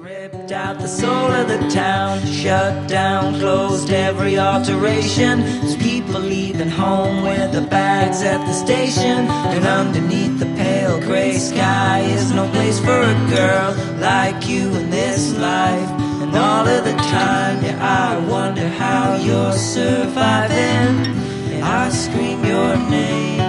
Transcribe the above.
Ripped out the soul of the town, shut down, closed every alteration. There's people leaving home with the bags at the station, and underneath the pale gray sky is no place for a girl like you in this life. And all of the time, yeah, I wonder how you're surviving. Yeah, I scream your name.